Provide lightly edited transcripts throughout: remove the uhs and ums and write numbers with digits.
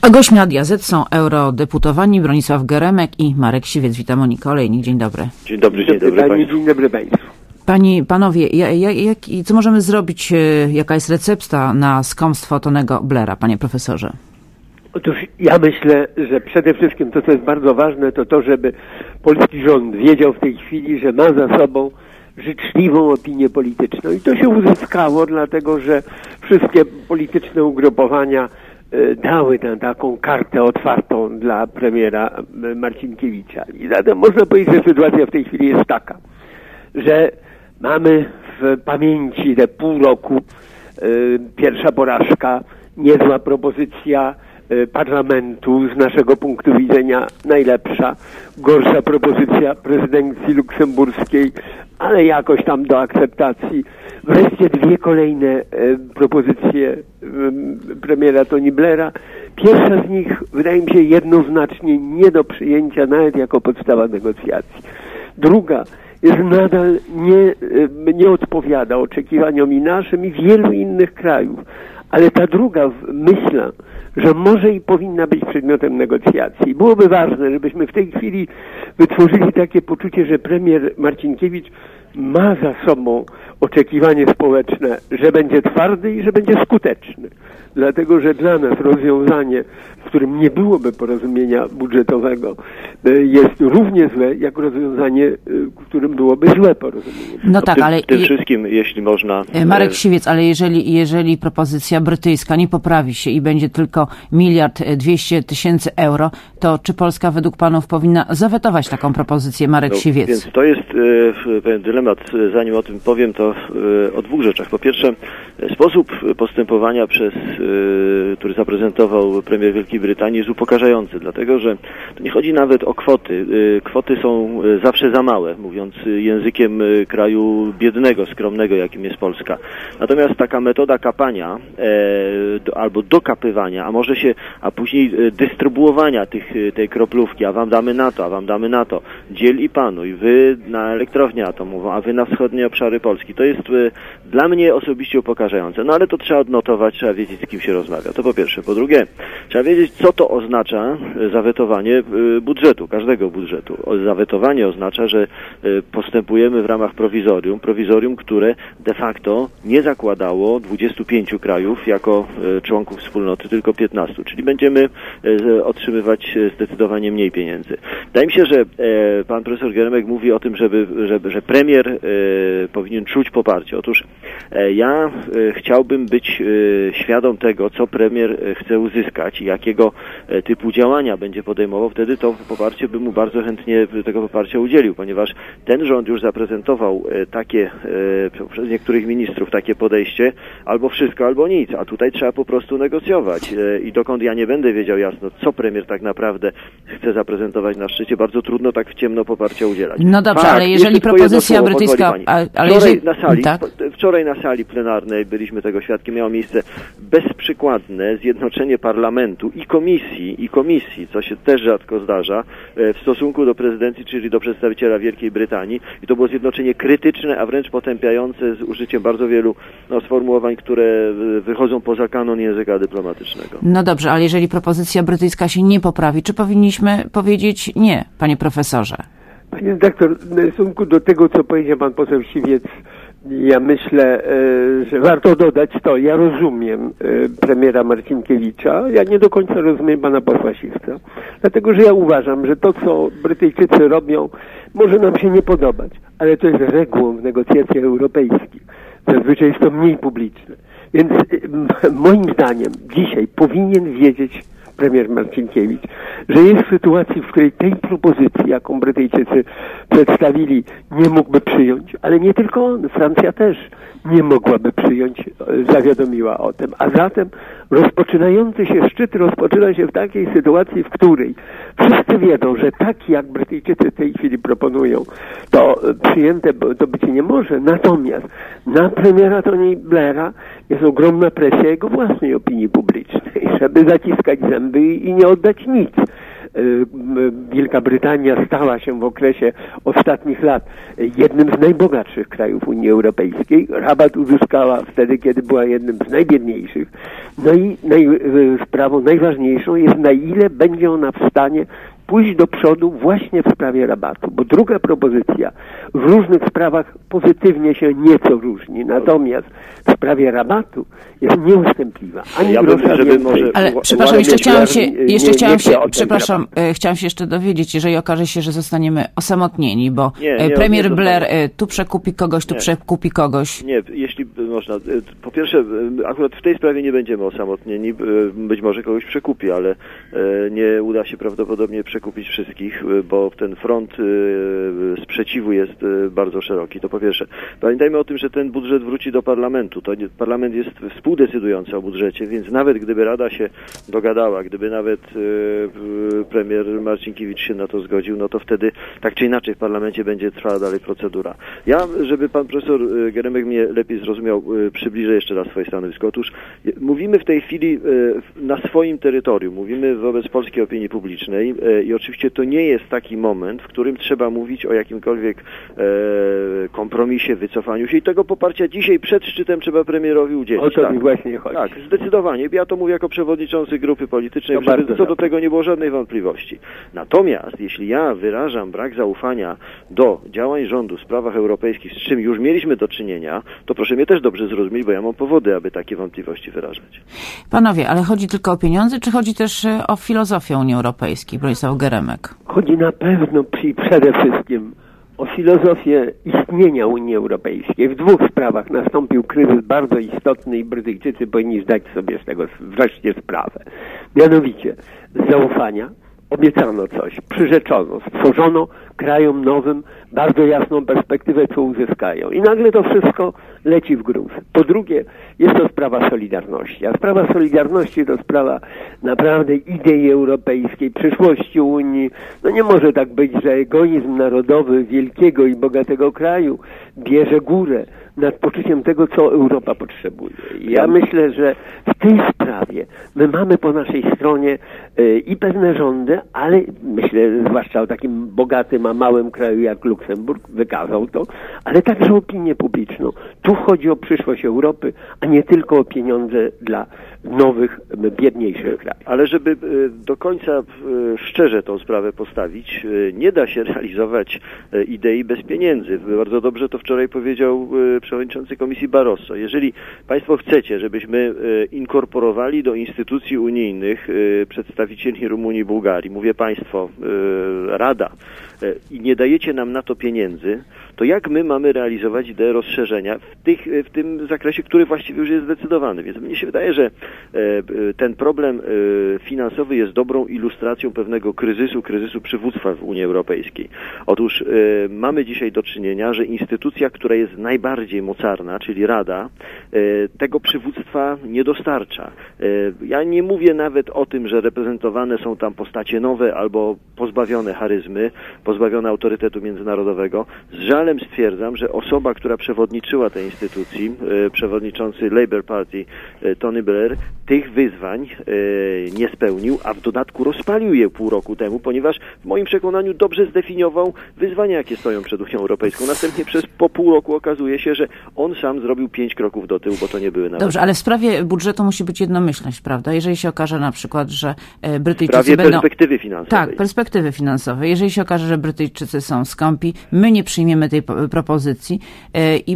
A gośćmi Radia Z są eurodeputowani Bronisław Geremek i Marek Siwiec. Witam, Monika Olejnik. Dzień dobry. Dzień dobry Państwu. Dzień dobry Państwu. Panowie, co możemy zrobić? Jaka jest recepta na skąpstwo Tonego Blaira, panie profesorze? Otóż ja myślę, że przede wszystkim to, co jest bardzo ważne, to to, żeby polski rząd wiedział w tej chwili, że ma za sobą życzliwą opinię polityczną. I to się uzyskało, dlatego że wszystkie polityczne ugrupowania dały tę taką kartę otwartą dla premiera Marcinkiewicza. I zatem można powiedzieć, że sytuacja w tej chwili jest taka, że mamy w pamięci te pół roku, pierwsza porażka, niezła propozycja parlamentu, z naszego punktu widzenia najlepsza, gorsza propozycja prezydencji luksemburskiej, ale jakoś tam do akceptacji. Wreszcie dwie kolejne propozycje premiera Tony Blaira. Pierwsza z nich wydaje mi się jednoznacznie nie do przyjęcia nawet jako podstawa negocjacji. Druga jest nadal nie odpowiada oczekiwaniom i naszym, i wielu innych krajów. Ale ta druga, myślę, że może i powinna być przedmiotem negocjacji. Byłoby ważne, żebyśmy w tej chwili wytworzyli takie poczucie, że premier Marcinkiewicz ma za sobą oczekiwanie społeczne, że będzie twardy i że będzie skuteczny. Dlatego, że dla nas rozwiązanie, w którym nie byłoby porozumienia budżetowego, jest równie złe, jak rozwiązanie, w którym byłoby złe porozumienie. No tak, ale... Tym wszystkim, jeśli można... Marek Siwiec, ale jeżeli propozycja brytyjska nie poprawi się i będzie tylko 1 200 000 euro, to czy Polska według panów powinna zawetować taką propozycję? Marek Siwiec. Więc to jest pewien dylemat. Zanim o tym powiem, to o dwóch rzeczach. Po pierwsze, sposób postępowania, który zaprezentował premier Wielkiej Brytanii, jest upokarzający, dlatego że to nie chodzi nawet o kwoty. Kwoty są zawsze za małe, mówiąc językiem kraju biednego, skromnego, jakim jest Polska. Natomiast taka metoda kapania albo dokapywania, a później dystrybuowania tej kroplówki, a wam damy na to, a wam damy na to, dziel i panuj, wy na elektrownię atomową, a wy na wschodnie obszary Polski. To jest dla mnie osobiście upokarzające. No ale to trzeba odnotować, trzeba wiedzieć, z kim się rozmawia. To po pierwsze. Po drugie, trzeba wiedzieć, co to oznacza zawetowanie budżetu, każdego budżetu. Zawetowanie oznacza, że postępujemy w ramach prowizorium, które de facto nie zakładało 25 krajów jako członków wspólnoty, tylko 15. Czyli będziemy otrzymywać zdecydowanie mniej pieniędzy. Wydaje mi się, że pan profesor Geremek mówi o tym, że premier powinien czuć poparcie. Otóż ja chciałbym być świadom tego, co premier chce uzyskać i jakiego typu działania będzie podejmował. Wtedy to poparcie bym mu bardzo chętnie tego poparcia udzielił, ponieważ ten rząd już zaprezentował przez niektórych ministrów takie podejście, albo wszystko, albo nic, a tutaj trzeba po prostu negocjować. I dokąd ja nie będę wiedział jasno, co premier tak naprawdę chce zaprezentować na szczycie, bardzo trudno tak w ciemno poparcia udzielać. No dobrze, ale jeżeli propozycja brytyjska... Wczoraj na sali plenarnej byliśmy tego świadkiem, miało miejsce bezprzykładne zjednoczenie parlamentu i komisji, co się też rzadko zdarza, w stosunku do prezydencji, czyli do przedstawiciela Wielkiej Brytanii. I to było zjednoczenie krytyczne, a wręcz potępiające z użyciem bardzo wielu sformułowań, które wychodzą poza kanon języka dyplomatycznego. No dobrze, ale jeżeli propozycja brytyjska się nie poprawi, czy powinniśmy powiedzieć nie, panie profesorze? Panie redaktor, w stosunku do tego, co powiedział pan poseł Siwiec, ja myślę, że warto dodać to. Ja rozumiem premiera Marcinkiewicza, ja nie do końca rozumiem pana posła Siwca, dlatego że ja uważam, że to, co Brytyjczycy robią, może nam się nie podobać, ale to jest regułą w negocjacjach europejskich. Zazwyczaj jest to mniej publiczne. Więc moim zdaniem dzisiaj powinien wiedzieć premier Marcinkiewicz, że jest w sytuacji, w której tej propozycji, jaką Brytyjczycy przedstawili, nie mógłby przyjąć, ale nie tylko on, Francja też nie mogłaby przyjąć, zawiadomiła o tym. A zatem rozpoczynający się szczyt rozpoczyna się w takiej sytuacji, w której wszyscy wiedzą, że tak jak Brytyjczycy w tej chwili proponują, to przyjęte to być nie może. Natomiast na premiera Tony Blaira jest ogromna presja jego własnej opinii publicznej, żeby zaciskać zęby i nie oddać nic. Wielka Brytania stała się w okresie ostatnich lat jednym z najbogatszych krajów Unii Europejskiej. Rabat uzyskała wtedy, kiedy była jednym z najbiedniejszych. No i sprawą najważniejszą jest, na ile będzie ona w stanie pójść do przodu właśnie w sprawie rabatu, bo druga propozycja w różnych sprawach pozytywnie się nieco różni, natomiast w sprawie rabatu jest nieustępliwa. Ani grosza więcej. Ale przepraszam, chciałam się jeszcze dowiedzieć, jeżeli okaże się, że zostaniemy osamotnieni, bo premier Blair tu przekupi kogoś, tu przekupi kogoś. Nie, jeśli można. Po pierwsze, akurat w tej sprawie nie będziemy osamotnieni, być może kogoś przekupi, ale nie uda się prawdopodobnie przekupić wszystkich, bo ten front sprzeciwu jest bardzo szeroki. To po pierwsze. Pamiętajmy o tym, że ten budżet wróci do parlamentu. Parlament jest współdecydujący o budżecie, więc nawet gdyby Rada się dogadała, gdyby nawet premier Marcinkiewicz się na to zgodził, no to wtedy tak czy inaczej w parlamencie będzie trwała dalej procedura. Ja, żeby pan profesor Geremek mnie lepiej zrozumiał, przybliżę jeszcze raz swoje stanowisko. Otóż mówimy w tej chwili na swoim terytorium, mówimy wobec polskiej opinii publicznej i oczywiście to nie jest taki moment, w którym trzeba mówić o jakimkolwiek kompromisie, wycofaniu się i tego poparcia dzisiaj przed szczytem trzeba premierowi udzielić. O to mi właśnie chodzi. Tak, zdecydowanie. Ja to mówię jako przewodniczący grupy politycznej, żeby co do tego nie było żadnej wątpliwości. Natomiast jeśli ja wyrażam brak zaufania do działań rządu w sprawach europejskich, z czym już mieliśmy do czynienia, to proszę mnie też dobrze zrozumieć, bo ja mam powody, aby takie wątpliwości wyrażać. Panowie, ale chodzi tylko o pieniądze, czy chodzi też o filozofię Unii Europejskiej? Bronisław Geremek. Chodzi na pewno przede wszystkim o filozofię istnienia Unii Europejskiej. W dwóch sprawach nastąpił kryzys bardzo istotny i Brytyjczycy powinni zdać sobie z tego wreszcie sprawę. Mianowicie z zaufania obiecano coś, przyrzeczono, stworzono krajom nowym bardzo jasną perspektywę, co uzyskają. I nagle to wszystko leci w gruz. Po drugie, jest to sprawa solidarności. A sprawa solidarności to sprawa naprawdę idei europejskiej, przyszłości Unii. No nie może tak być, że egoizm narodowy wielkiego i bogatego kraju bierze górę nad poczuciem tego, co Europa potrzebuje. I ja myślę, że w tej sprawie my mamy po naszej stronie i pewne rządy, ale myślę zwłaszcza o takim bogatym, a małym kraju jak Luksemburg, wykazał to, ale także opinię publiczną. Tu chodzi o przyszłość Europy, a nie tylko o pieniądze dla nowych, biedniejszych krajów. Ale żeby do końca szczerze tą sprawę postawić, nie da się realizować idei bez pieniędzy. Bardzo dobrze to wczoraj powiedział przewodniczący Komisji Barroso. Jeżeli państwo chcecie, żebyśmy inkorporowali do instytucji unijnych przedstawicieli Rumunii i Bułgarii, mówię państwo, Rada, i nie dajecie nam na to pieniędzy, to jak my mamy realizować ideę rozszerzenia w tym zakresie, który właściwie już jest zdecydowany? Więc mnie się wydaje, że ten problem finansowy jest dobrą ilustracją pewnego kryzysu przywództwa w Unii Europejskiej. Otóż mamy dzisiaj do czynienia, że instytucja, która jest najbardziej mocarna, czyli Rada, tego przywództwa nie dostarcza. Ja nie mówię nawet o tym, że reprezentowane są tam postacie nowe albo pozbawione charyzmy, pozbawione autorytetu międzynarodowego. Z żalem stwierdzam, że osoba, która przewodniczyła tej instytucji, przewodniczący Labour Party Tony Blair, tych wyzwań nie spełnił, a w dodatku rozpalił je pół roku temu, ponieważ w moim przekonaniu dobrze zdefiniował wyzwania, jakie stoją przed Unią Europejską. Następnie po pół roku okazuje się, że on sam zrobił 5 kroków do tyłu, bo to nie były nawet. Dobrze, ale w sprawie budżetu musi być jednomyślność, prawda? Jeżeli się okaże na przykład, że Brytyjczycy w sprawie perspektywy finansowej. Tak, perspektywy finansowej. Jeżeli się okaże, że Brytyjczycy są skąpi, my nie przyjmiemy tej propozycji i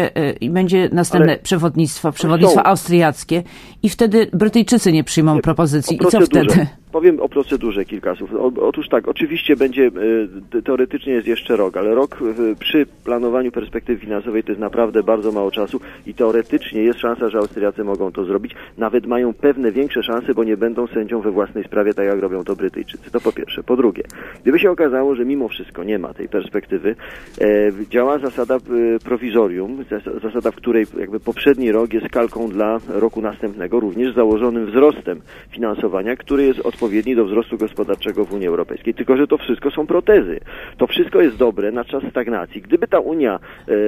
będzie następne przewodnictwo austriackie i wtedy Brytyjczycy nie przyjmą propozycji. I co wtedy? Powiem o procedurze kilka słów. Otóż tak, oczywiście będzie, teoretycznie jest jeszcze rok, ale rok przy planowaniu perspektywy finansowej to jest naprawdę bardzo mało czasu i teoretycznie jest szansa, że Austriacy mogą to zrobić. Nawet mają pewne większe szanse, bo nie będą sędzią we własnej sprawie, tak jak robią to Brytyjczycy. To po pierwsze. Po drugie, gdyby się okazało, że mimo wszystko nie ma tej perspektywy, działa zasada prowizorium, zasada, w której jakby poprzedni rok jest kalką dla roku następnego, również założonym wzrostem finansowania, który jest odpowiedni odpowiedni do wzrostu gospodarczego w Unii Europejskiej. Tylko że to wszystko są protezy. To wszystko jest dobre na czas stagnacji. Gdyby ta Unia,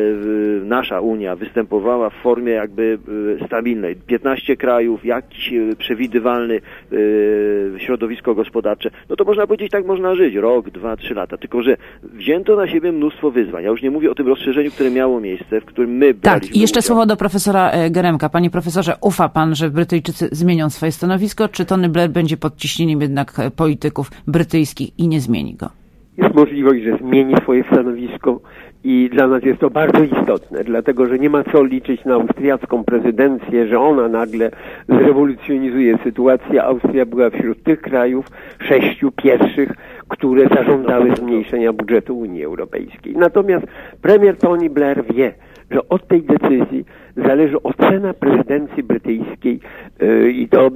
nasza Unia występowała w formie jakby stabilnej, 15 krajów, jakiś przewidywalny środowisko gospodarcze, no to można powiedzieć, tak można żyć, rok, 2, 3 lata. Tylko że wzięto na siebie mnóstwo wyzwań. Ja już nie mówię o tym rozszerzeniu, które miało miejsce, w którym my braliśmy Tak, i jeszcze udział. słowo do profesora Geremka. Panie profesorze, ufa pan, że Brytyjczycy zmienią swoje stanowisko, czy Tony Blair będzie pod ciśnieniem jednak polityków brytyjskich i nie zmieni go? Jest możliwość, że zmieni swoje stanowisko i dla nas jest to bardzo istotne, dlatego że nie ma co liczyć na austriacką prezydencję, że ona nagle zrewolucjonizuje sytuację. Austria była wśród tych krajów 6 pierwszych, które zażądały zmniejszenia budżetu Unii Europejskiej. Natomiast premier Tony Blair wie, że od tej decyzji zależy ocena prezydencji brytyjskiej i to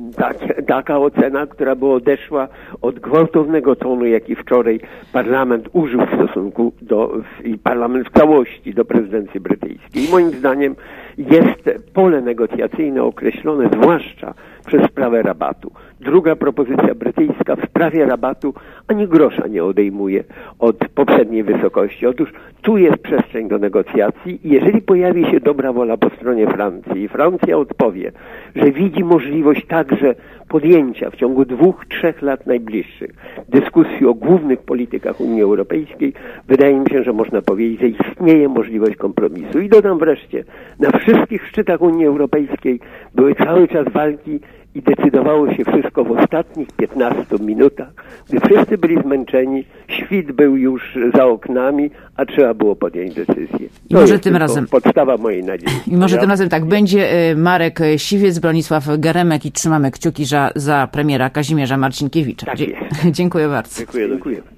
taka ocena, która by odeszła od gwałtownego tonu, jaki wczoraj parlament użył w stosunku i parlament w całości do prezydencji brytyjskiej. I moim zdaniem jest pole negocjacyjne określone zwłaszcza przez sprawę rabatu. Druga propozycja brytyjska w sprawie rabatu ani grosza nie odejmuje od poprzedniej wysokości. Otóż tu jest przestrzeń do negocjacji i jeżeli pojawi się dobra wola po stronie Francji i Francja odpowie, że widzi możliwość także podjęcia w ciągu 2-3 lat najbliższych dyskusji o głównych politykach Unii Europejskiej, wydaje mi się, że można powiedzieć, że istnieje możliwość kompromisu. I dodam wreszcie, na wszystkich szczytach Unii Europejskiej były cały czas walki i decydowało się wszystko w ostatnich 15 minutach, gdy wszyscy byli zmęczeni, świt był już za oknami, a trzeba było podjąć decyzję. I może tym razem podstawa mojej nadziei. I może tym razem tak będzie. Marek Siwiec, Bronisław Geremek i trzymamy kciuki za premiera Kazimierza Marcinkiewicza. Tak jest. Dziękuję bardzo. Dziękuję.